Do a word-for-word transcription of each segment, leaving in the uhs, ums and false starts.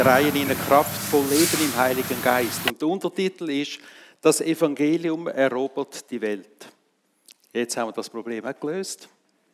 Reihen in kraftvoll Leben im Heiligen Geist. Und der Untertitel ist: Das Evangelium erobert die Welt. Jetzt haben wir das Problem auch gelöst.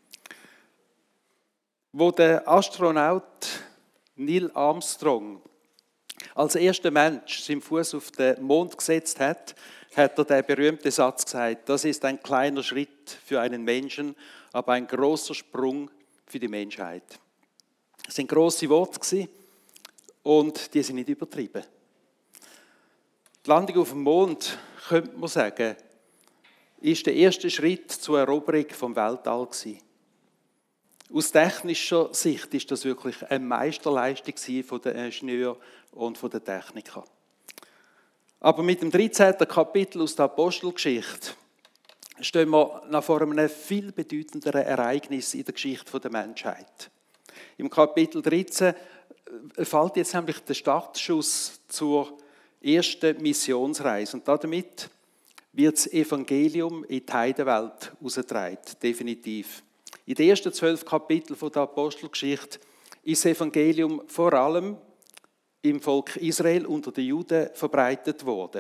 Wo der Astronaut Neil Armstrong als erster Mensch seinen Fuß auf den Mond gesetzt hat, hat er den berühmten Satz gesagt: Das ist ein kleiner Schritt für einen Menschen, aber ein großer Sprung für die Menschheit. Das sind grosse Worte und die sind nicht übertrieben. Die Landung auf dem Mond, könnte man sagen, ist der erste Schritt zur Eroberung vom Weltall gewesen. Aus technischer Sicht ist das wirklich eine Meisterleistung von den Ingenieuren und von den Technikern. Aber mit dem dreizehnten Kapitel aus der Apostelgeschichte stehen wir noch vor einem viel bedeutenderen Ereignis in der Geschichte der Menschheit. Im Kapitel dreizehn fällt jetzt nämlich der Startschuss zur ersten Missionsreise. Und damit wird das Evangelium in die Heidenwelt herausgetragen, definitiv. In den ersten zwölf Kapiteln der Apostelgeschichte ist das Evangelium vor allem im Volk Israel unter den Juden verbreitet worden.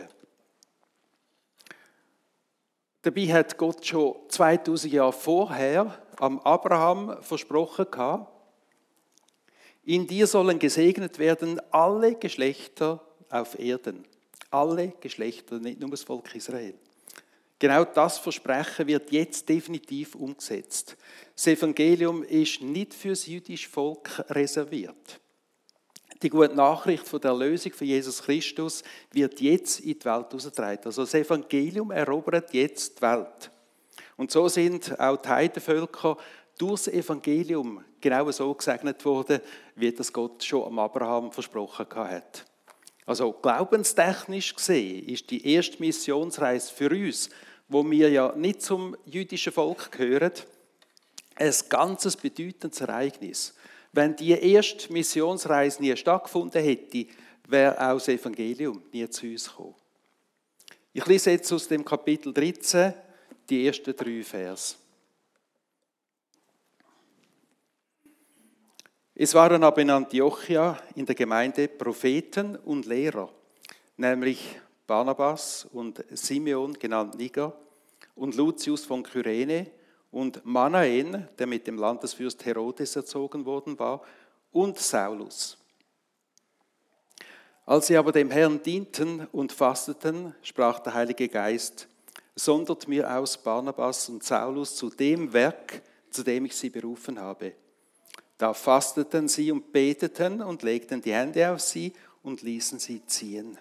Dabei hat Gott schon zweitausend Jahre vorher am Abraham versprochen gehabt: In dir sollen gesegnet werden alle Geschlechter auf Erden. Alle Geschlechter, nicht nur das Volk Israel. Genau das Versprechen wird jetzt definitiv umgesetzt. Das Evangelium ist nicht für das jüdische Volk reserviert. Die gute Nachricht von der Erlösung von Jesus Christus wird jetzt in die Welt herausgetragen. Also das Evangelium erobert jetzt die Welt. Und so sind auch die Heidenvölker durch das Evangelium genau so gesegnet worden, wie das Gott schon am Abraham versprochen hat. Also glaubenstechnisch gesehen ist die erste Missionsreise für uns, wo wir ja nicht zum jüdischen Volk gehören, ein ganz bedeutendes Ereignis. Wenn die erste Missionsreise nie stattgefunden hätte, wäre auch das Evangelium nie zu uns gekommen. Ich lese jetzt aus dem Kapitel dreizehn die ersten drei Verse. Es waren aber in Antiochia in der Gemeinde Propheten und Lehrer, nämlich Barnabas und Simeon, genannt Niger, und Lucius von Kyrene und Manaen, der mit dem Landesfürst Herodes erzogen worden war, und Saulus. Als sie aber dem Herrn dienten und fasteten, sprach der Heilige Geist: Sondert mir aus Barnabas und Saulus zu dem Werk, zu dem ich sie berufen habe. Da fasteten sie und beteten und legten die Hände auf sie und ließen sie ziehen.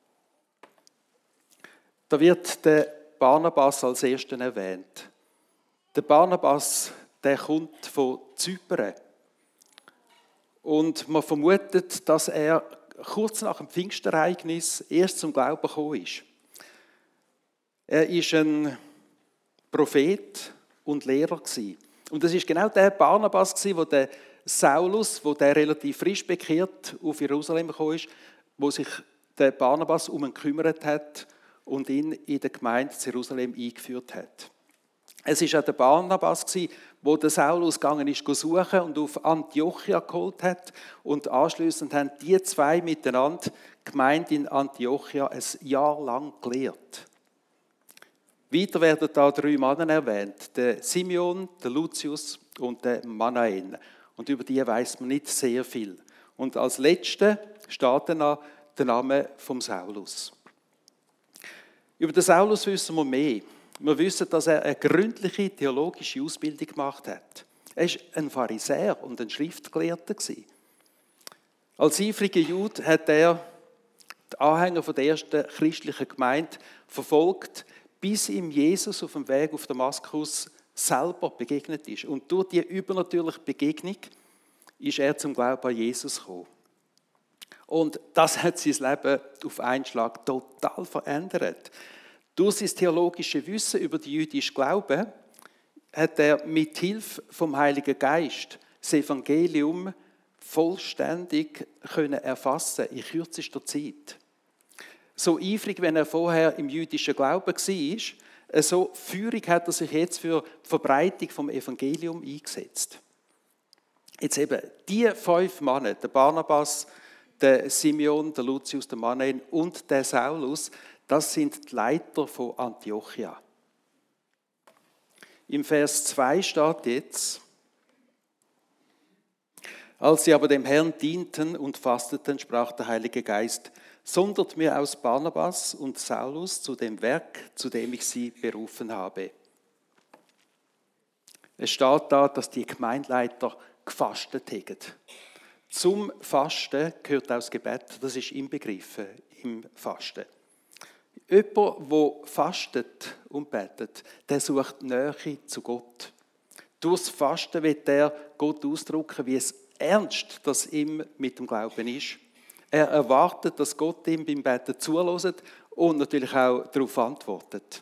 Da wird der Barnabas als Ersten erwähnt. Der Barnabas, der kommt von Zypern. Und man vermutet, dass er kurz nach dem Pfingstereignis erst zum Glauben gekommen ist. Er war ein Prophet und Lehrer gewesen. Und das ist genau der Barnabas gewesen, wo der Saulus, wo der relativ frisch bekehrt auf Jerusalem gekommen ist, wo sich der Barnabas um ihn gekümmert hat und ihn in der Gemeinde Jerusalem eingeführt hat. Es ist auch der Barnabas gewesen, wo der Saulus gegangen ist, suchen und auf Antiochia geholt hat, und anschliessend haben die zwei miteinander die Gemeinde in Antiochia ein Jahr lang gelehrt. Weiter werden da drei Männer erwähnt: der Simeon, der Lucius und der Manaen. Und über die weiß man nicht sehr viel. Und als Letzter steht dann der Name vom Saulus. Über den Saulus wissen wir mehr. Wir wissen, dass er eine gründliche theologische Ausbildung gemacht hat. Er war ein Pharisäer und ein Schriftgelehrter. Als eifriger Jude hat er die Anhänger der ersten christlichen Gemeinde verfolgt, bis ihm Jesus auf dem Weg auf Damaskus selber begegnet ist. Und durch diese übernatürliche Begegnung ist er zum Glauben an Jesus gekommen. Und das hat sein Leben auf einen Schlag total verändert. Durch sein theologisches Wissen über den jüdischen Glauben hat er mit Hilfe vom Heiligen Geist das Evangelium vollständig können erfassen in kürzester Zeit. So eifrig, wenn er vorher im jüdischen Glauben war, so feurig hat er sich jetzt für die Verbreitung vom Evangelium eingesetzt. Jetzt eben, die fünf Männer, der Barnabas, der Simeon, der Lucius, der Manaen und der Saulus, das sind die Leiter von Antiochia. Im Vers zwei steht jetzt: Als sie aber dem Herrn dienten und fasteten, sprach der Heilige Geist: Sondert mir aus Barnabas und Saulus zu dem Werk, zu dem ich sie berufen habe. Es steht da, dass die Gemeindeleiter gefastet haben. Zum Fasten gehört auch das Gebet, das ist inbegriffen im Fasten. Jemand, der fastet und betet, der sucht Nähe zu Gott. Durchs Fasten wird er Gott ausdrücken, wie es ernst das ihm mit dem Glauben ist. Er erwartet, dass Gott ihm beim Beten zuhört und natürlich auch darauf antwortet.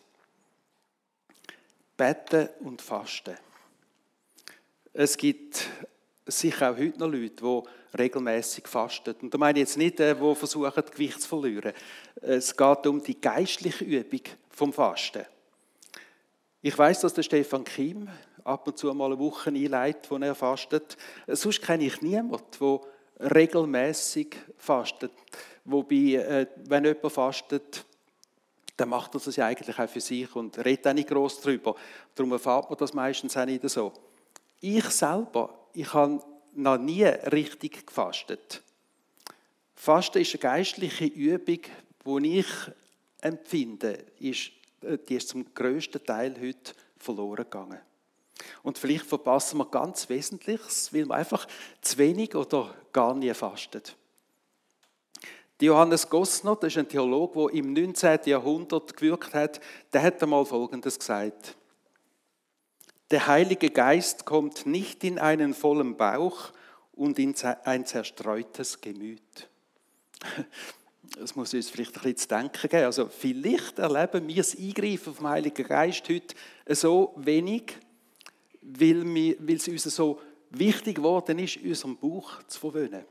Beten und Fasten. Es gibt sicher auch heute noch Leute, die regelmäßig fasten. Und da meine ich jetzt nicht, die versuchen, Gewicht zu verlieren. Es geht um die geistliche Übung vom Fasten. Ich weiss, dass der Stefan Kim ab und zu mal eine Woche einleitet, wo er fastet. Sonst kenne ich niemanden, der regelmäßig fastet. Wobei, wenn jemand fastet, dann macht er das ja eigentlich auch für sich und redet auch nicht gross darüber. Darum erfahrt man das meistens auch nicht so. Ich selber, ich habe noch nie richtig gefastet. Fasten ist eine geistliche Übung, die ich empfinde, ist, die ist zum grössten Teil heute verloren gegangen. Und vielleicht verpassen wir ganz Wesentliches, weil wir einfach zu wenig oder gar nie fastet. Johannes Gossner, das ist ein Theologe, der im neunzehnten Jahrhundert gewirkt hat, der hat einmal Folgendes gesagt: Der Heilige Geist kommt nicht in einen vollen Bauch und in ein zerstreutes Gemüt. Das muss uns vielleicht ein bisschen zu denken geben. Also vielleicht erleben wir das Eingreifen vom Heiligen Geist heute so wenig, weil, wir, weil es uns so wichtig geworden ist, unseren Bauch zu verwöhnen.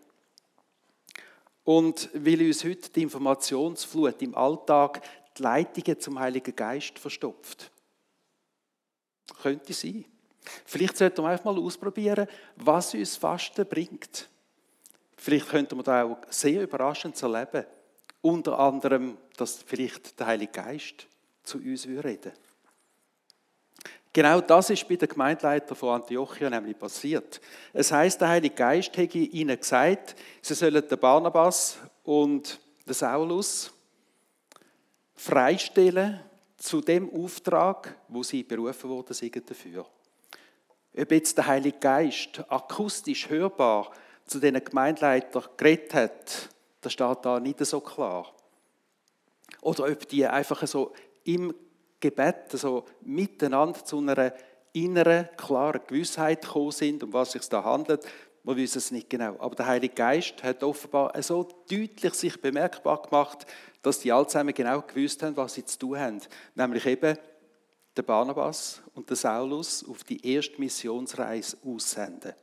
Und weil uns heute die Informationsflut im Alltag die Leitungen zum Heiligen Geist verstopft. Könnte sein. Vielleicht sollten wir einfach mal ausprobieren, was uns Fasten bringt. Vielleicht könnten wir da auch sehr überraschend erleben. Unter anderem, dass vielleicht der Heilige Geist zu uns reden würde. Genau das ist bei den Gemeindeleitern von Antiochia nämlich passiert. Es heisst, der Heilige Geist hätte ihnen gesagt, sie sollen den Barnabas und den Saulus freistellen zu dem Auftrag, wo sie berufen worden sind dafür. Ob jetzt der Heilige Geist akustisch hörbar zu diesen Gemeindeleitern geredet hat, das steht da nicht so klar. Oder ob die einfach so im Gebet so miteinander zu einer inneren, klaren Gewissheit gekommen sind, um was es sich da handelt. Wir wissen es nicht genau. Aber der Heilige Geist hat offenbar so deutlich sich bemerkbar gemacht, dass die alle zusammen genau gewusst haben, was sie zu tun haben. Nämlich eben den Barnabas und den Saulus auf die erste Missionsreise aussenden.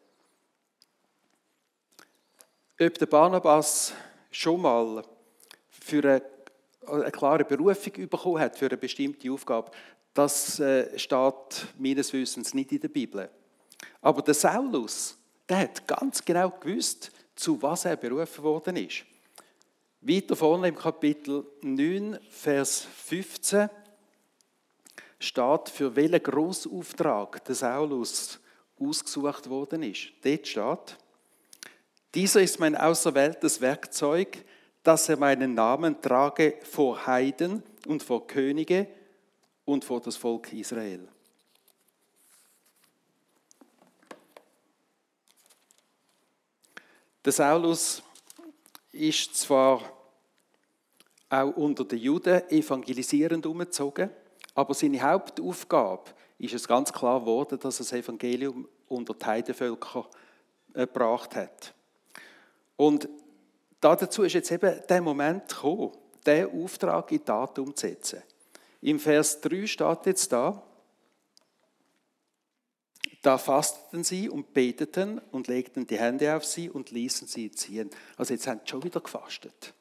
Ob der Barnabas schon mal für eine, eine klare Berufung bekommen hat, für eine bestimmte Aufgabe, das äh, steht meines Wissens nicht in der Bibel. Aber der Saulus, der hat ganz genau gewusst, zu was er berufen worden ist. Weiter vorne im Kapitel neun, Vers fünfzehn, steht, für welchen Grossauftrag der Saulus ausgesucht worden ist. Dort steht: Dieser ist mein auserwähltes Werkzeug, dass er meinen Namen trage vor Heiden und vor Könige und vor das Volk Israel. Der Saulus ist zwar auch unter den Juden evangelisierend umgezogen, aber seine Hauptaufgabe ist es ganz klar geworden, dass er das Evangelium unter die Heidenvölker gebracht hat. Und dazu ist jetzt eben der Moment gekommen, diesen Auftrag in die Tat umzusetzen. Im Vers drei steht jetzt da: Da fasteten sie und beteten und legten die Hände auf sie und ließen sie ziehen. Also jetzt haben sie schon wieder gefastet.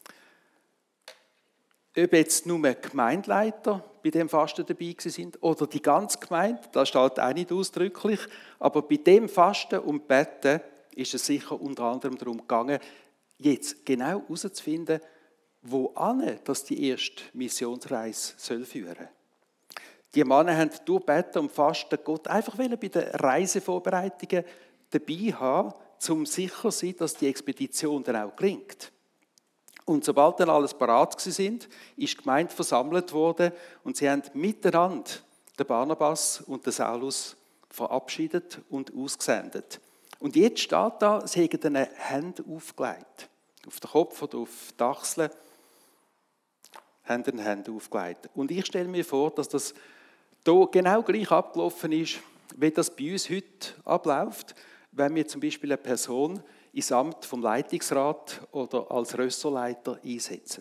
Ob jetzt nur Gemeindeleiter bei dem Fasten dabei sind oder die ganze Gemeinde, das steht auch nicht ausdrücklich, aber bei dem Fasten und Beten ist es sicher unter anderem darum gegangen, jetzt genau herauszufinden, wo ane, dass die erste Missionsreise soll führen. Die Männer haben durch Beten und Fasten Gott einfach bei den Reisevorbereitungen dabei haben, um sicher zu sein, dass die Expedition dann auch gelingt. Und sobald dann alles parat sind, ist die Gemeinde versammelt worden und sie haben miteinander den Barnabas und den Saulus verabschiedet und ausgesendet. Und jetzt steht da, sie haben ihnen Hände aufgelegt. Auf den Kopf oder auf die Achseln haben ihnen Hände aufgelegt. Und ich stelle mir vor, dass das hier genau gleich abgelaufen ist, wie das bei uns heute abläuft, wenn wir zum Beispiel eine Person ins Amt vom Leitungsrat oder als Rösserleiter einsetzen.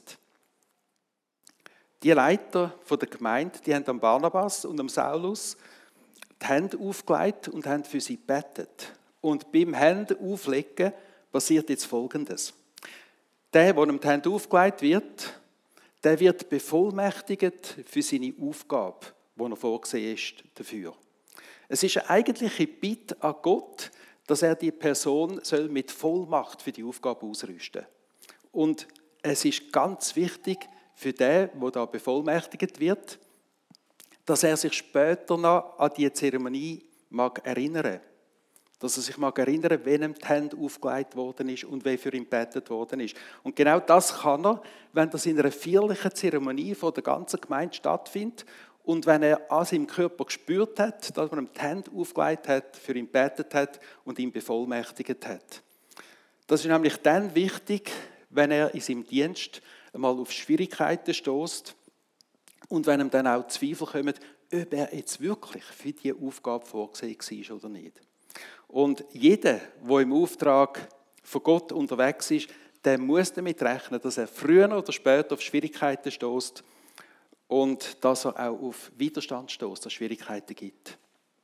Die Leiter der Gemeinde, die haben am Barnabas und am Saulus die Hände aufgelegt und haben für sie gebetet. Und beim Hände auflegen passiert jetzt Folgendes. Der, der ihm die Hände aufgelegt wird, der wird bevollmächtigt für seine Aufgabe, die er vorgesehen ist dafür. Es ist eine eigentliche Bitte an Gott, dass er die Person soll mit Vollmacht für die Aufgabe ausrüsten soll. Und es ist ganz wichtig für den, der da bevollmächtigt wird, dass er sich später noch an die Zeremonie mag erinnern. Dass er sich mag erinnern, wenn ihm die Hände aufgelegt worden ist und wie für ihn gebetet worden ist. Und genau das kann er, wenn das in einer feierlichen Zeremonie von der ganzen Gemeinde stattfindet und wenn er an seinem Körper gespürt hat, dass man ihm die Hände aufgelegt hat, für ihn gebetet hat und ihn bevollmächtigt hat. Das ist nämlich dann wichtig, wenn er in seinem Dienst einmal auf Schwierigkeiten stößt und wenn ihm dann auch Zweifel kommen, ob er jetzt wirklich für diese Aufgabe vorgesehen war oder nicht. Und jeder, der im Auftrag von Gott unterwegs ist, der muss damit rechnen, dass er früher oder später auf Schwierigkeiten stößt und dass er auch auf Widerstand stößt, dass es Schwierigkeiten gibt.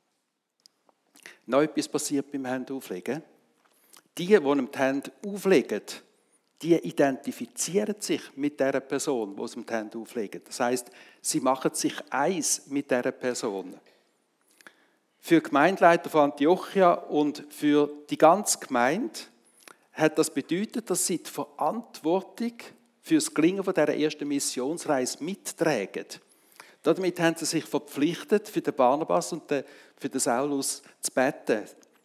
Noch etwas passiert beim Händeauflegen. Die, die ihm die Hände auflegen, die identifizieren sich mit der Person, die sie die Hände auflegen. Das heisst, sie machen sich eins mit dieser Person. Für die Gemeindeleiter von Antiochia und für die ganze Gemeinde hat das bedeutet, dass sie die Verantwortung für das Gelingen dieser ersten Missionsreise mittragen. Damit haben sie sich verpflichtet, für den Barnabas und für den Saulus zu beten.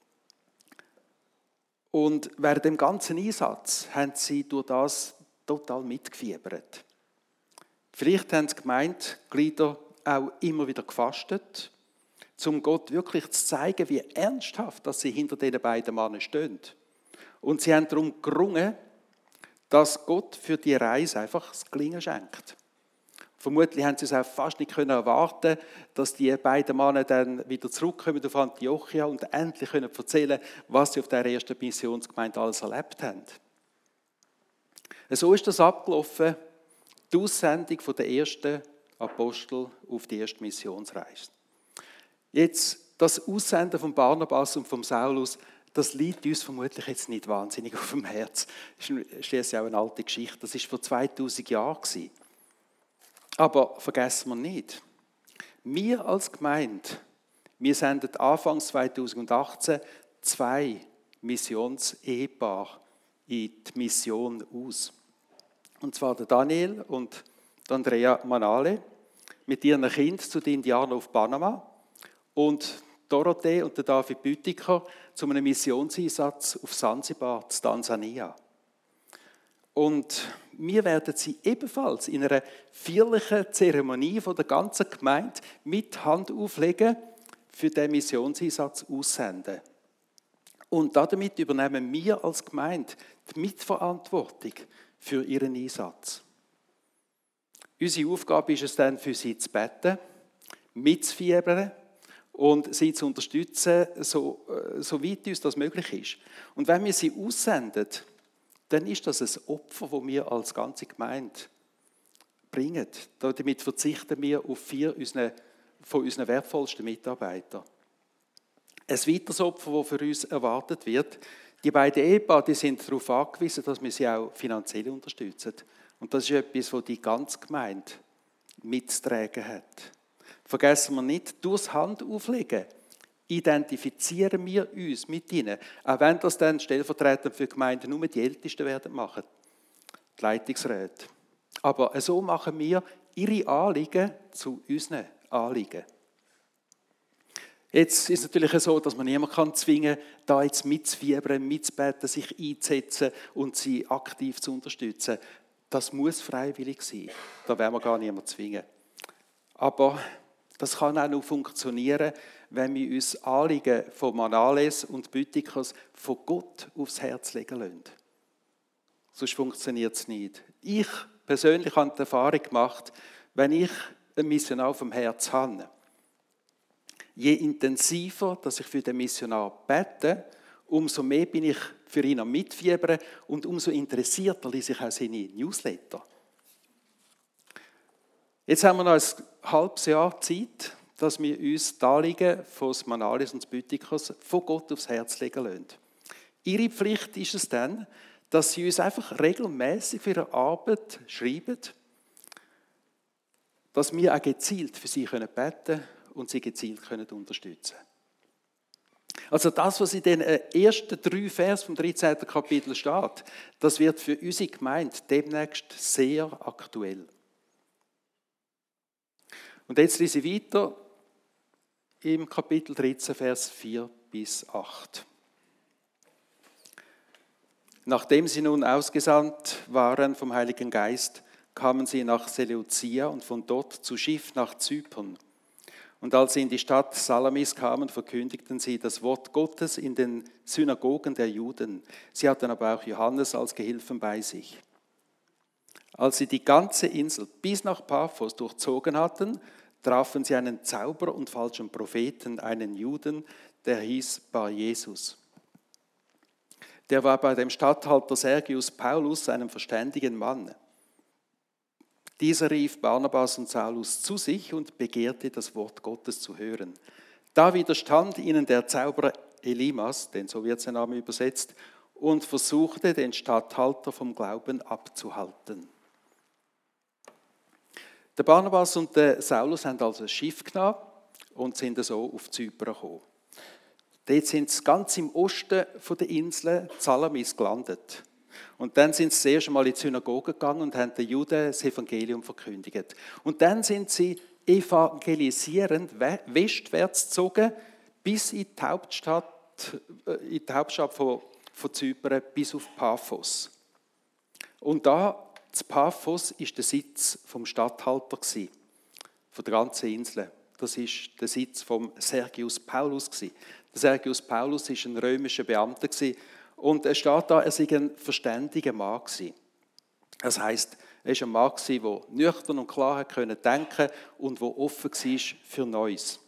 Und während dem ganzen Einsatz haben sie durch das total mitgefiebert. Vielleicht haben die Gemeindeglieder auch immer wieder gefastet, um Gott wirklich zu zeigen, wie ernsthaft dass sie hinter diesen beiden Männern stehen. Und sie haben darum gerungen, dass Gott für die Reise einfach das Gelingen schenkt. Vermutlich haben sie es auch fast nicht erwarten können, dass die beiden Männer dann wieder zurückkommen auf Antiochia und endlich können erzählen, was sie auf der ersten Missionsgemeinde alles erlebt haben. So ist das abgelaufen, die Aussendung der ersten Apostel auf die erste Missionsreise. Jetzt, das Aussenden von Barnabas und von Saulus, das liegt uns vermutlich jetzt nicht wahnsinnig auf dem Herz. Das ist schließlich auch eine alte Geschichte. Das war vor zweitausend Jahren. Aber vergessen wir nicht, wir als Gemeinde, wir senden Anfang zweitausendachtzehn zwei Missions-Ehepaare in die Mission aus. Und zwar der Daniel und Andrea Manale mit ihren Kindern zu den Indianern auf Panama und Dorothee und der David Büttiker zu einem Missionseinsatz auf Sansibar, Tansania. Und wir werden sie ebenfalls in einer feierlichen Zeremonie von der ganzen Gemeinde mit Hand auflegen, für den Missionseinsatz aussenden. Und damit übernehmen wir als Gemeinde die Mitverantwortung für ihren Einsatz. Unsere Aufgabe ist es dann, für sie zu beten, mitzufiebern und sie zu unterstützen, so, so weit uns das möglich ist. Und wenn wir sie aussenden, dann ist das ein Opfer, das wir als ganze Gemeinde bringen. Damit verzichten wir auf vier von unseren wertvollsten Mitarbeitern. Ein weiteres Opfer, das für uns erwartet wird, die beiden Ehepaare, die sind darauf angewiesen, dass wir sie auch finanziell unterstützen. Und das ist etwas, was die ganze Gemeinde mitzutragen hat. Vergessen wir nicht, durchs Handauflegen identifizieren wir uns mit ihnen. Auch wenn das dann stellvertretend für Gemeinden nur die Ältesten werden machen, die Leitungsräte. Aber so machen wir ihre Anliegen zu unseren Anliegen. Jetzt ist es natürlich so, dass man niemanden zwingen kann, da jetzt mitzufiebern, mitzubeten, sich einzusetzen und sie aktiv zu unterstützen. Das muss freiwillig sein. Da werden wir gar niemanden zwingen. Aber das kann auch nur funktionieren, wenn wir uns Anliegen von Manales und Bütikers von Gott aufs Herz legen lassen. Sonst funktioniert es nicht. Ich persönlich habe die Erfahrung gemacht, wenn ich einen Missionar auf dem Herz habe, je intensiver, dass ich für den Missionar bete, umso mehr bin ich für ihn am Mitfiebern und umso interessierter lese ich auch seine Newsletter. Jetzt haben wir noch ein halbes Jahr Zeit, dass wir uns die Anliegen von Manales und Bütikers von Gott aufs Herz legen lassen. Ihre Pflicht ist es dann, dass sie uns einfach regelmäßig für ihre Arbeit schreiben, dass wir auch gezielt für sie beten können und sie gezielt können unterstützen können. Also das, was in den ersten drei Versen vom dreizehnten Kapitel steht, das wird für unsere Gemeinde demnächst sehr aktuell. Und jetzt lese ich weiter im Kapitel dreizehn, Vers vier bis acht. Nachdem sie nun ausgesandt waren vom Heiligen Geist, kamen sie nach Seleucia und von dort zu Schiff nach Zypern. Und als sie in die Stadt Salamis kamen, verkündigten sie das Wort Gottes in den Synagogen der Juden. Sie hatten aber auch Johannes als Gehilfen bei sich. Als sie die ganze Insel bis nach Paphos durchzogen hatten, trafen sie einen Zauberer und falschen Propheten, einen Juden, der hieß Bar-Jesus. Der war bei dem Statthalter Sergius Paulus, einem verständigen Mann. Dieser rief Barnabas und Saulus zu sich und begehrte, das Wort Gottes zu hören. Da widerstand ihnen der Zauberer Elimas, denn so wird sein Name übersetzt, und versuchte, den Statthalter vom Glauben abzuhalten. Der Barnabas und der Saulus haben also ein Schiff genommen und sind so auf Zypern gekommen. Dort sind sie ganz im Osten der Insel Salamis gelandet. Und dann sind sie das erste Mal in die Synagoge gegangen und haben den Juden das Evangelium verkündigt. Und dann sind sie evangelisierend westwärts gezogen, bis in die Hauptstadt, in die Hauptstadt von, von Zypern, bis auf Paphos. Und da, in Paphos, war der Sitz vom Statthalter, von der ganzen Insel. Das war der Sitz von Sergius Paulus. Der Sergius Paulus war ein römischer Beamter und es steht da, er sei ein verständiger Mann gewesen. Das heisst, er war ein Mann, der nüchtern und klar denken konnte und der offen war für Neues.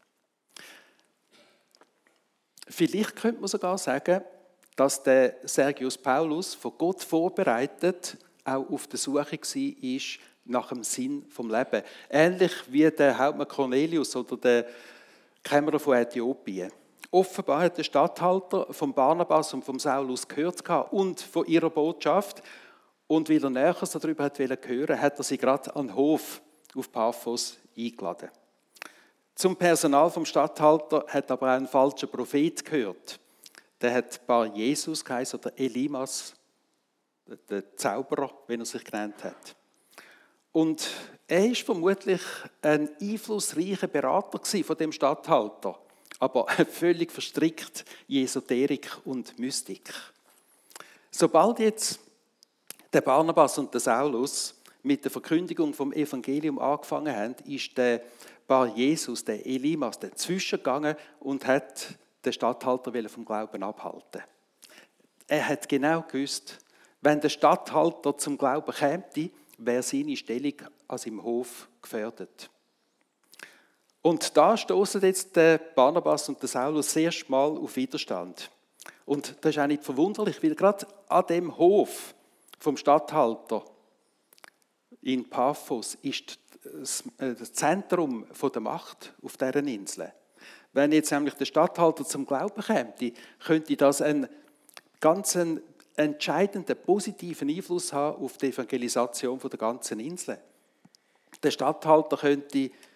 Vielleicht könnte man sogar sagen, dass der Sergius Paulus von Gott vorbereitet auch auf der Suche war nach dem Sinn vom Leben. Ähnlich wie der Hauptmann Cornelius oder der Kämmerer von Äthiopien. Offenbar hat der Statthalter von Barnabas und von Saulus gehört und von ihrer Botschaft. Und weil er Näheres darüber hören wollte, hat er sie gerade an den Hof auf Paphos eingeladen. Zum Personal vom Statthalter hat aber auch ein falscher Prophet gehört. Der hat Bar-Jesus geheißen, oder Elimas, der Zauberer, wie er sich genannt hat. Und er war vermutlich ein einflussreicher Berater von dem Statthalter, aber völlig verstrickt in Esoterik und Mystik. Sobald jetzt der Barnabas und der Saulus mit der Verkündigung vom Evangelium angefangen haben, ist der Bar-Jesus, der Elimas, dazwischen gegangen und hat den Statthalter vom Glauben abhalten. Er hat genau gewusst, wenn der Statthalter zum Glauben käme, wäre seine Stellung an seinem Hof gefährdet. Und da stoßen jetzt der Barnabas und der Saulus das erste Mal auf Widerstand. Und das ist auch nicht verwunderlich, weil gerade an dem Hof vom Statthalter in Paphos ist das Zentrum der Macht auf dieser Insel. Wenn jetzt nämlich der Statthalter zum Glauben käme, könnte das einen ganz entscheidenden positiven Einfluss haben auf die Evangelisation der ganzen Insel. Der Statthalter könnte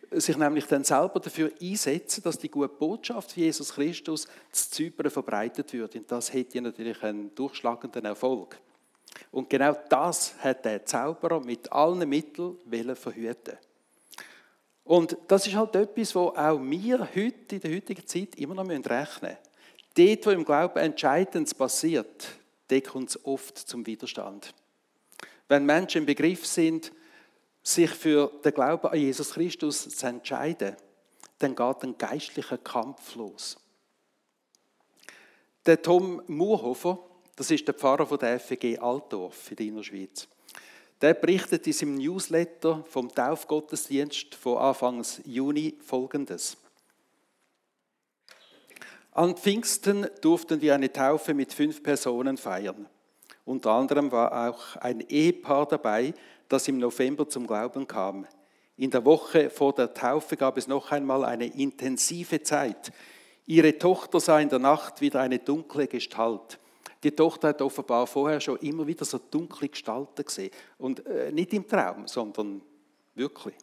sich nämlich dann selber dafür einsetzen, dass die gute Botschaft von Jesus Christus zu Zypern verbreitet wird. Und das hätte natürlich einen durchschlagenden Erfolg. Und genau das hat der Zauberer mit allen Mitteln verhüten. Und das ist halt etwas, wo auch wir heute, in der heutigen Zeit immer noch rechnen müssen. Dort, wo im Glauben Entscheidendes passiert, dort kommt es oft zum Widerstand. Wenn Menschen im Begriff sind, sich für den Glauben an Jesus Christus zu entscheiden, dann geht ein geistlicher Kampf los. Der Tom Murhofer, das ist der Pfarrer von der F E G Altdorf in der Innerschweiz, der berichtet in seinem Newsletter vom Taufgottesdienst von Anfang Juni Folgendes. An Pfingsten durften wir eine Taufe mit fünf Personen feiern. Unter anderem war auch ein Ehepaar dabei, das im November zum Glauben kam. In der Woche vor der Taufe gab es noch einmal eine intensive Zeit. Ihre Tochter sah in der Nacht wieder eine dunkle Gestalt. Die Tochter hat offenbar vorher schon immer wieder so dunkle Gestalten gesehen. Und äh, nicht im Traum, sondern wirklich.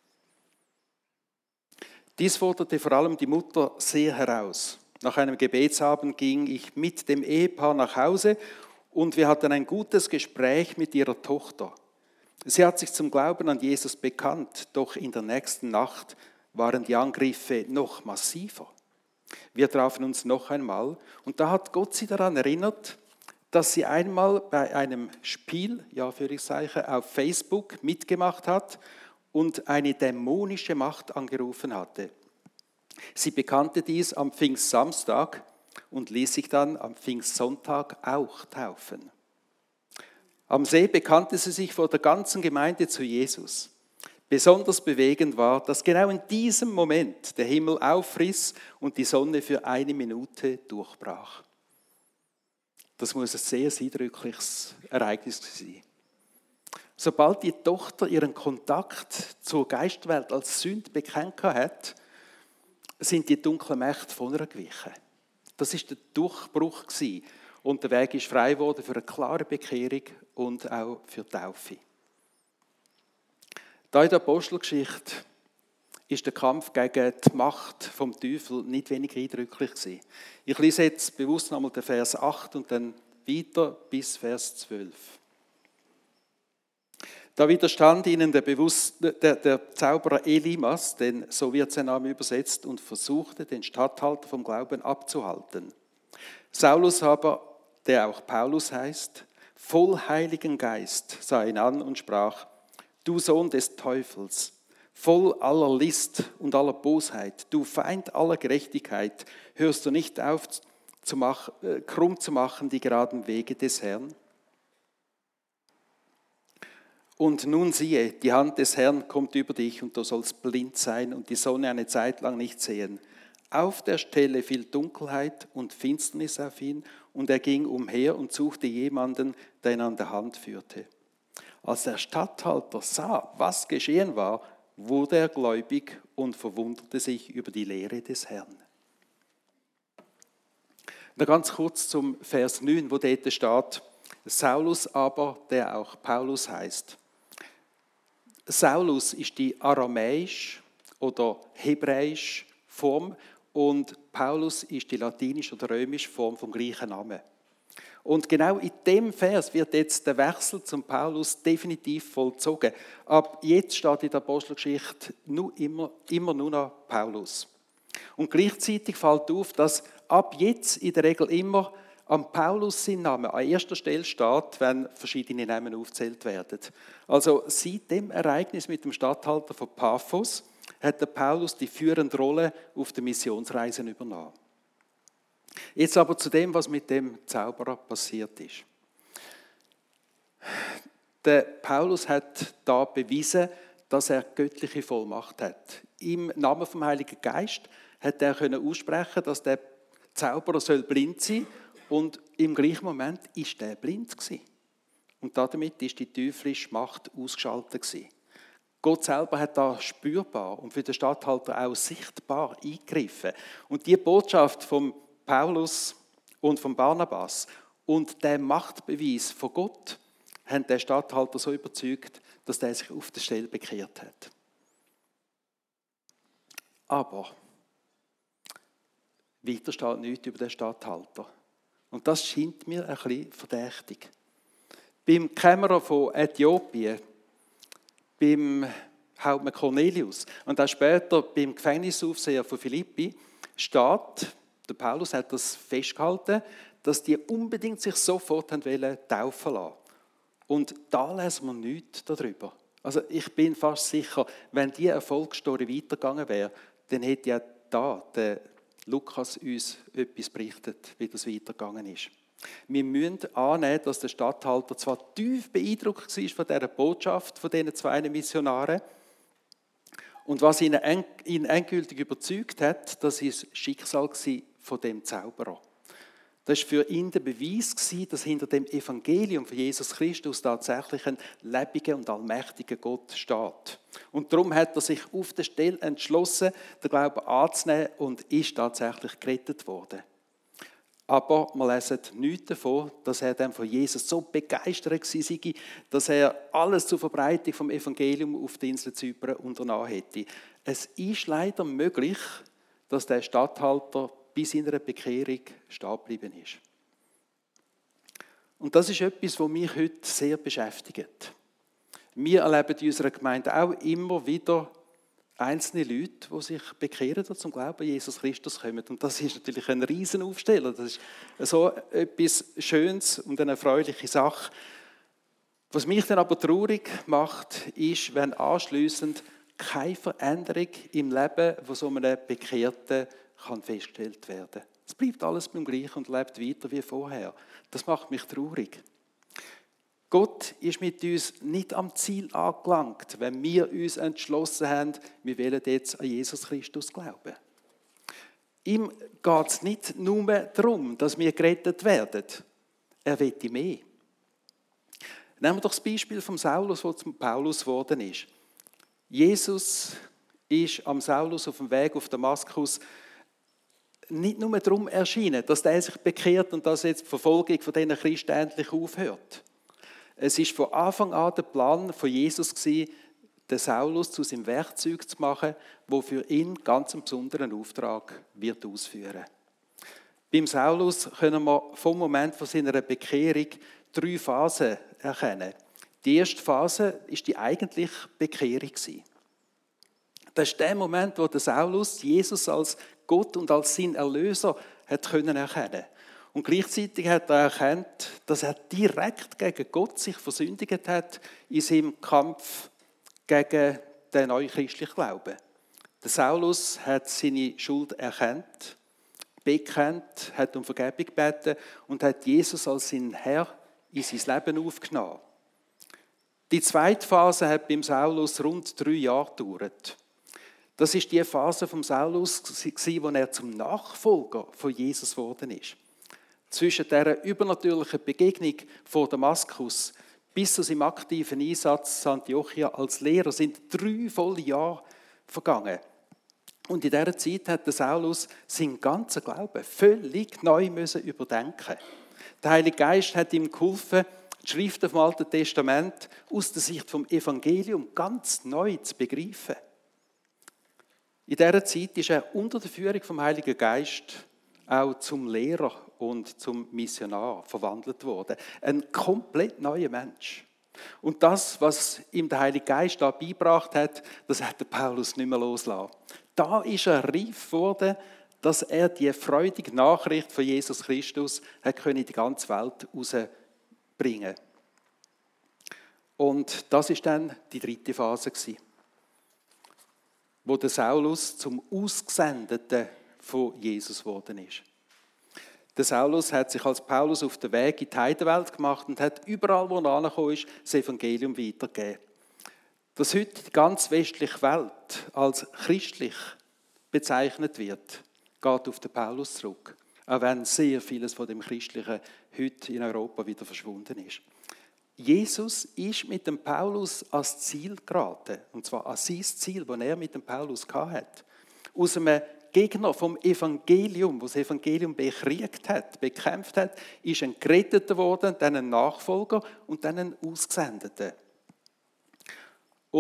Dies forderte vor allem die Mutter sehr heraus. Nach einem Gebetsabend ging ich mit dem Ehepaar nach Hause und wir hatten ein gutes Gespräch mit ihrer Tochter. Sie hat sich zum Glauben an Jesus bekannt, doch in der nächsten Nacht waren die Angriffe noch massiver. Wir trafen uns noch einmal und da hat Gott sie daran erinnert, dass sie einmal bei einem Spiel, ja für ich sage, auf Facebook mitgemacht hat und eine dämonische Macht angerufen hatte. Sie bekannte dies am Pfingstsamstag und ließ sich dann am Pfingstsonntag auch taufen. Am See bekannte sie sich vor der ganzen Gemeinde zu Jesus. Besonders bewegend war, dass genau in diesem Moment der Himmel aufriss und die Sonne für eine Minute durchbrach. Das muss ein sehr eindrückliches Ereignis sein. Sobald die Tochter ihren Kontakt zur Geistwelt als Sünde bekannt hat, sind die dunklen Mächte von ihr gewichen. Das war der Durchbruch und der Weg ist frei geworden für eine klare Bekehrung und auch für die Taufe. Da in der Apostelgeschichte ist der Kampf gegen die Macht vom Teufel nicht wenig eindrücklich gewesen. Ich lese jetzt bewusst nochmal den Vers acht und dann weiter bis Vers zwölf. Da widerstand ihnen der, Bewusst, der, der Zauberer Elimas, denn so wird sein Name übersetzt, und versuchte, den Statthalter vom Glauben abzuhalten. Saulus aber, der auch Paulus heißt, voll Heiligen Geist, sah ihn an und sprach: Du Sohn des Teufels, voll aller List und aller Bosheit, du Feind aller Gerechtigkeit, hörst du nicht auf, zu mach, äh, krumm zu machen die geraden Wege des Herrn? Und nun siehe, die Hand des Herrn kommt über dich und du sollst blind sein und die Sonne eine Zeit lang nicht sehen. Auf der Stelle fiel Dunkelheit und Finsternis auf ihn und er ging umher und suchte jemanden, der ihn an der Hand führte. Als der Statthalter sah, was geschehen war, wurde er gläubig und verwunderte sich über die Lehre des Herrn. Noch ganz kurz zum Vers neun, wo dort steht: Saulus aber, der auch Paulus heißt. Saulus ist die aramäisch oder hebräisch Form und Paulus ist die latinisch oder römische Form vom gleichen Namen. Und genau in dem Vers wird jetzt der Wechsel zum Paulus definitiv vollzogen. Ab jetzt steht in der Apostelgeschichte nur immer, immer nur noch Paulus. Und gleichzeitig fällt auf, dass ab jetzt in der Regel immer am Paulus sein Name an erster Stelle steht, wenn verschiedene Namen aufgezählt werden. Also seit dem Ereignis mit dem Statthalter von Paphos hat der Paulus die führende Rolle auf den Missionsreisen übernommen. Jetzt aber zu dem, was mit dem Zauberer passiert ist. Der Paulus hat da bewiesen, dass er göttliche Vollmacht hat. Im Namen vom Heiligen Geist hat er können aussprechen, dass der Zauberer soll blind sein soll. Und im gleichen Moment war er blind gewesen. Und damit ist die teuflische Macht ausgeschaltet gewesen. Gott selber hat da spürbar und für den Statthalter auch sichtbar eingegriffen. Und die Botschaft von Paulus und von Barnabas und der Machtbeweis von Gott haben den Statthalter so überzeugt, dass er sich auf der Stelle bekehrt hat. Aber weiter steht nichts über den Statthalter. Und das scheint mir ein bisschen verdächtig. Beim Kämmerer von Äthiopien, beim Hauptmann Cornelius und auch später beim Gefängnisaufseher von Philippi steht, der Paulus hat das festgehalten, dass die unbedingt sich sofort wollen taufen lassen. Und da lesen wir nichts darüber. Also ich bin fast sicher, wenn diese Erfolgsstory weitergegangen wäre, dann hätte ja da der Lukas uns etwas berichtet, wie das weitergegangen ist. Wir müssen annehmen, dass der Statthalter zwar tief beeindruckt war von dieser Botschaft von diesen zwei Missionaren und was ihn endgültig überzeugt hat, das war das Schicksal von dem Zauberer. Das war für ihn der Beweis, dass hinter dem Evangelium von Jesus Christus tatsächlich ein lebendiger und allmächtiger Gott steht. Und darum hat er sich auf der Stelle entschlossen, den Glauben anzunehmen und ist tatsächlich gerettet worden. Aber wir lesen nichts davon, dass er dann von Jesus so begeistert war, dass er alles zur Verbreitung vom Evangelium auf der Insel Zypern unternommen hätte. Es ist leider möglich, dass der Statthalter bis in einer Bekehrung stehen geblieben ist. Und das ist etwas, was mich heute sehr beschäftigt. Wir erleben in unserer Gemeinde auch immer wieder einzelne Leute, die sich bekehren und zum Glauben an Jesus Christus kommen. Und das ist natürlich ein Riesenaufsteller. Das ist so etwas Schönes und eine erfreuliche Sache. Was mich dann aber traurig macht, ist, wenn anschliessend keine Veränderung im Leben von so einem Bekehrten kann festgestellt werden. Es bleibt alles beim Gleichen und lebt weiter wie vorher. Das macht mich traurig. Gott ist mit uns nicht am Ziel angelangt, wenn wir uns entschlossen haben, wir wollen jetzt an Jesus Christus glauben. Ihm geht es nicht nur darum, dass wir gerettet werden. Er will mehr. Nehmen wir doch das Beispiel von Saulus, der zum Paulus geworden ist. Jesus ist am Saulus auf dem Weg auf Damaskus nicht nur darum erschienen, dass er sich bekehrt und dass jetzt die Verfolgung von diesen Christen endlich aufhört. Es war von Anfang an der Plan von Jesus, den Saulus zu seinem Werkzeug zu machen, der für ihn ganz einen besonderen Auftrag wird ausführen. Beim Saulus können wir vom Moment von seiner Bekehrung drei Phasen erkennen. Die erste Phase war die eigentliche Bekehrung. Das ist der Moment, wo der Saulus Jesus als Gott und als sein Erlöser hat können erkennen. Und gleichzeitig hat er erkannt, dass er direkt gegen Gott sich versündigt hat in seinem Kampf gegen den neuen christlichen Glauben. Der Saulus hat seine Schuld erkannt, bekannt, hat um Vergebung gebeten und hat Jesus als sein Herr in sein Leben aufgenommen. Die zweite Phase hat beim Saulus rund drei Jahre gedauert. Das ist die Phase von Saulus, wo er zum Nachfolger von Jesus geworden ist. Zwischen dieser übernatürlichen Begegnung vor Damaskus bis zu seinem aktiven Einsatz in Antiochia als Lehrer sind drei volle Jahre vergangen. Und in dieser Zeit hat der Saulus seinen ganzen Glauben völlig neu müssen überdenken. Der Heilige Geist hat ihm geholfen, die Schriften vom Alten Testament aus der Sicht vom Evangelium ganz neu zu begreifen. In dieser Zeit ist er unter der Führung vom Heiligen Geist auch zum Lehrer und zum Missionar verwandelt worden. Ein komplett neuer Mensch. Und das, was ihm der Heilige Geist da beigebracht hat, das hat der Paulus nicht mehr losgelassen. Da ist er reif geworden, dass er die freudige Nachricht von Jesus Christus hat können in die ganze Welt herausbringen. Und das ist dann die dritte Phase gewesen, wo der Saulus zum Ausgesendeten von Jesus geworden ist. Der Saulus hat sich als Paulus auf den Weg in die Heidenwelt gemacht und hat überall, wo er angekommen ist, das Evangelium weitergegeben. Dass heute die ganze westliche Welt als christlich bezeichnet wird, geht auf den Paulus zurück. Auch wenn sehr vieles von dem Christlichen heute in Europa wieder verschwunden ist. Jesus ist mit dem Paulus ans Ziel geraten. Und zwar an sein Ziel, das er mit dem Paulus hatte. Aus einem Gegner vom Evangelium, das das Evangelium bekriegt hat, bekämpft hat, ist ein Geretteter geworden, dann ein Nachfolger und dann ein Ausgesendeten. Und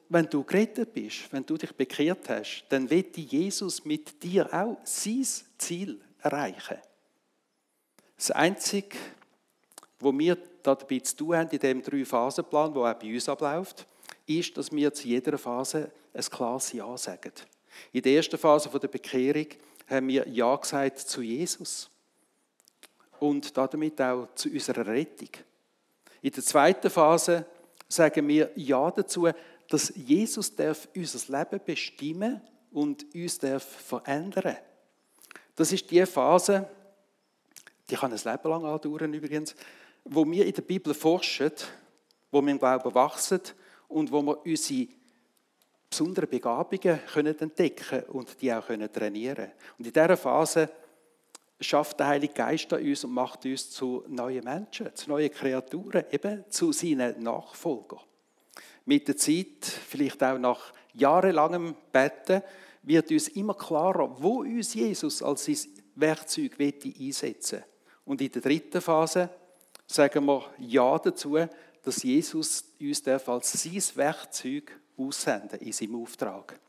wenn du gerettet bist, wenn du dich bekehrt hast, dann wird Jesus mit dir auch sein Ziel erreichen. Das Einzige, was wir dabei zu tun haben, in diesem Drei-Phasen-Plan, der auch bei uns abläuft, ist, dass wir zu jeder Phase ein klares Ja sagen. In der ersten Phase der Bekehrung haben wir Ja gesagt zu Jesus und damit auch zu unserer Rettung. In der zweiten Phase sagen wir Ja dazu, dass Jesus darf unser Leben bestimmen und uns darf verändern. Das ist die Phase, die kann ein Leben lang andauern übrigens, wo wir in der Bibel forschen, wo wir im Glauben wachsen und wo wir unsere besonderen Begabungen können entdecken und die auch können trainieren. Und in dieser Phase schafft der Heilige Geist an uns und macht uns zu neuen Menschen, zu neuen Kreaturen, eben zu seinen Nachfolgern. Mit der Zeit, vielleicht auch nach jahrelangem Beten, wird uns immer klarer, wo uns Jesus als sein Werkzeug einsetzen will. Und in der dritten Phase sagen wir Ja dazu, dass Jesus uns als sein Werkzeug aussenden in seinem Auftrag.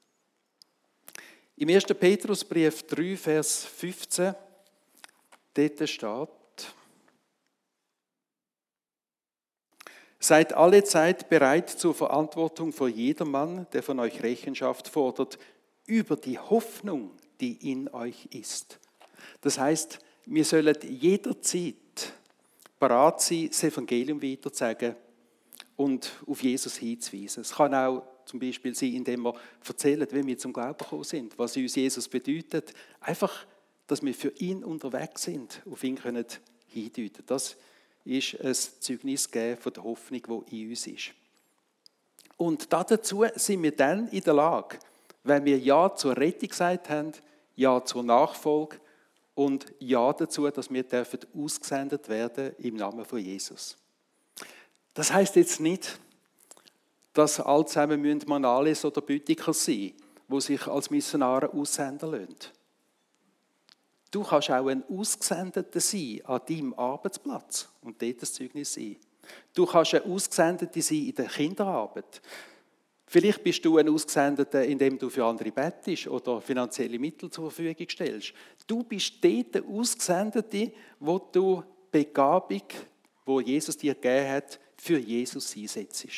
Im ersten Petrusbrief drei, Vers fünfzehn, dort steht: Seid alle Zeit bereit zur Verantwortung vor jedermann, der von euch Rechenschaft fordert, über die Hoffnung, die in euch ist. Das heißt, wir sollen jederzeit bereit sein, das Evangelium weiterzusagen und auf Jesus hinzuweisen. Es kann auch zum Beispiel sein, indem wir erzählen, wie wir zum Glauben gekommen sind, was uns Jesus bedeutet. Einfach, dass wir für ihn unterwegs sind, auf ihn können hindeuten. Das ist ein Zeugnis geben von der Hoffnung, die in uns ist. Und dazu sind wir dann in der Lage, wenn wir Ja zur Rettung gesagt haben, Ja zur Nachfolge und Ja dazu, dass wir dürfen ausgesendet werden im Namen von Jesus. Das heisst jetzt nicht, dass alle zusammen Manales oder Bütiker sein müssen, die sich als Missionare aussenden lassen. Du kannst auch ein Ausgesendeter sein an deinem Arbeitsplatz und dort das Zeugnis sein. Du kannst ein Ausgesendeter sein in der Kinderarbeit. Vielleicht bist du ein Ausgesendeter, indem du für andere bettest oder finanzielle Mittel zur Verfügung stellst. Du bist dort der Ausgesendete, wo du Begabung, wo Jesus dir gegeben hat, für Jesus einsetzt.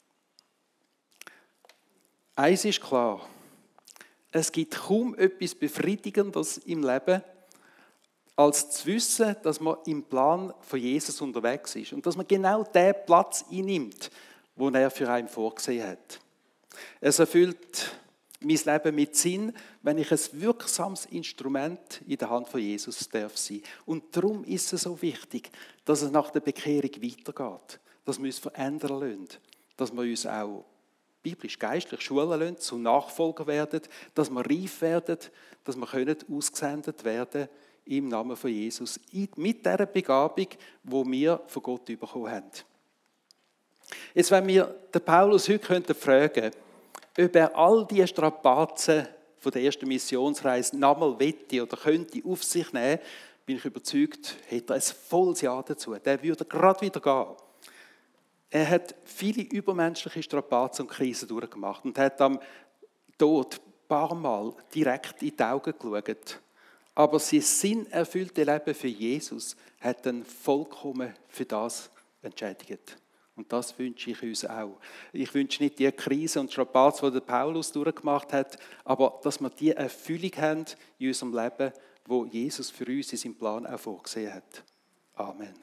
Eins ist klar: Es gibt kaum etwas Befriedigendes im Leben, als zu wissen, dass man im Plan von Jesus unterwegs ist und dass man genau den Platz einnimmt, den er für einen vorgesehen hat. Es erfüllt mein Leben mit Sinn, wenn ich ein wirksames Instrument in der Hand von Jesus darf sein. Und darum ist es so wichtig, dass es nach der Bekehrung weitergeht, dass wir uns verändern lassen, dass wir uns auch biblisch-geistlich schulen lassen, zu Nachfolger werden, dass wir reif werden, dass wir können ausgesendet werden im Namen von Jesus, mit dieser Begabung, die wir von Gott bekommen haben. Jetzt, wenn wir den Paulus heute könnten fragen, ob er all diese Strapazen von der ersten Missionsreise nochmal wette oder könnte auf sich nehmen, bin ich überzeugt, hätte er ein volles Ja dazu. Der würde gerade wieder gehen. Er hat viele übermenschliche Strapazen und Krisen durchgemacht und hat am Tod ein paar Mal direkt in die Augen geschaut. Aber sein sinnerfüllte Leben für Jesus hat dann vollkommen für das entschädigt. Und das wünsche ich uns auch. Ich wünsche nicht die Krise und Strapazen, die der Paulus durchgemacht hat, aber dass wir die Erfüllung haben in unserem Leben, wo Jesus für uns in seinem Plan auch vorgesehen hat. Amen.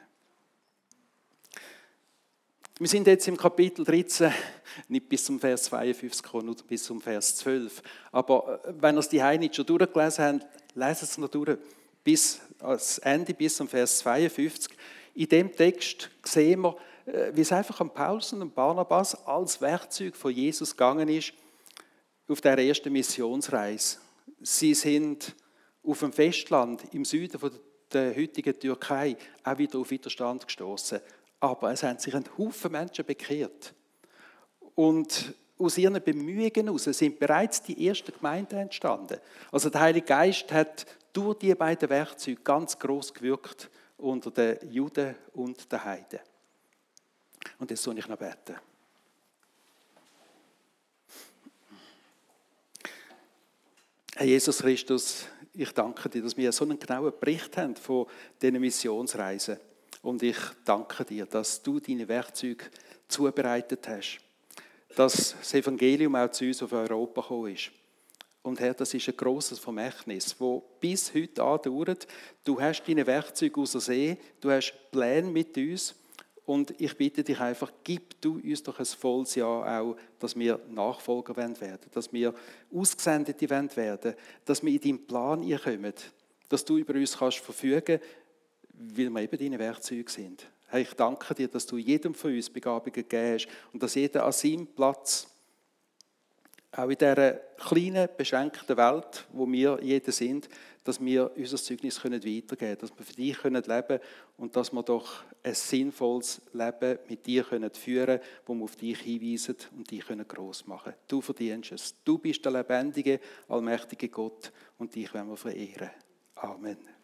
Wir sind jetzt im Kapitel dreizehn, nicht bis zum Vers zweiundfünfzig gekommen, nur bis zum Vers zwölf. Aber wenn ihr es die nicht schon durchgelesen habt, lesen es noch durch, bis ans Ende, bis zum Vers zweiundfünfzig. In dem Text sehen wir, wie es einfach an Paulus und Barnabas als Werkzeug von Jesus gegangen ist auf der ersten Missionsreise. Sie sind auf dem Festland im Süden von der heutigen Türkei auch wieder auf Widerstand gestoßen. Aber es haben sich ein Haufen Menschen bekehrt. Und aus ihren Bemühungen heraus sind bereits die ersten Gemeinden entstanden. Also der Heilige Geist hat durch diese beiden Werkzeuge ganz gross gewirkt unter den Juden und den Heiden. Und jetzt soll ich noch beten. Herr Jesus Christus, ich danke dir, dass wir so einen genauen Bericht haben von diesen Missionsreisen. Und ich danke dir, dass du deine Werkzeuge zubereitet hast, dass das Evangelium auch zu uns auf Europa gekommen ist. Und Herr, das ist ein grosses Vermächtnis, das bis heute andauert. Du hast deine Werkzeuge ausersehen, du hast Pläne mit uns. Und ich bitte dich einfach, gib du uns doch ein volles Ja auch, dass wir Nachfolger werden wollen, dass wir Ausgesendete werden, dass wir in deinen Plan kommen, dass du über uns kannst verfügen, weil wir eben deine Werkzeuge sind. Herr, ich danke dir, dass du jedem von uns Begabungen gegeben hast und dass jeder an seinem Platz, auch in dieser kleinen, beschränkten Welt, wo wir jeder sind, dass wir unser Zeugnis weitergeben können, dass wir für dich leben können und dass wir doch ein sinnvolles Leben mit dir führen können, wo wir auf dich hinweisen und dich gross machen können. Du verdienst es. Du bist der lebendige, allmächtige Gott und dich wollen wir verehren. Amen.